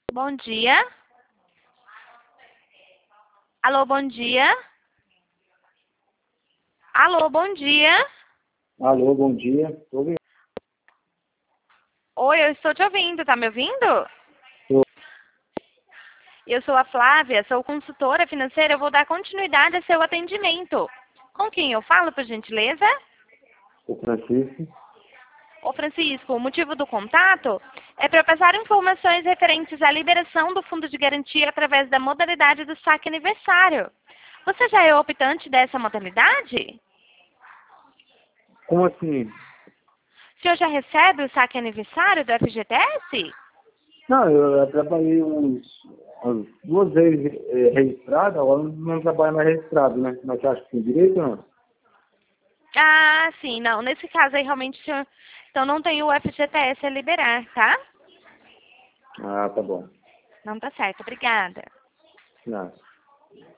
Bom dia. Alô, bom dia. Alô, bom dia. Alô, bom dia. Tô ouvindo. Oi, eu estou te ouvindo. Tá me ouvindo? Eu sou a Flávia, sou consultora financeira. Eu vou dar continuidade ao seu atendimento. Com quem eu falo, por gentileza? O Francisco. Ô Francisco, o motivo do contato é para passar informações referentes à liberação do fundo de garantia através da modalidade do saque aniversário. Você já é optante dessa modalidade? Como assim? O senhor já recebe o saque aniversário do FGTS? Não, eu trabalhei umas duas vezes registrado, agora não trabalho mais registrado, né? Mas você acha que tem direito ou não? Ah, sim, não. Nesse caso aí, realmente, o senhor então não tem o FGTS a liberar, tá? Ah, tá bom. Não tá certo, obrigada. Não.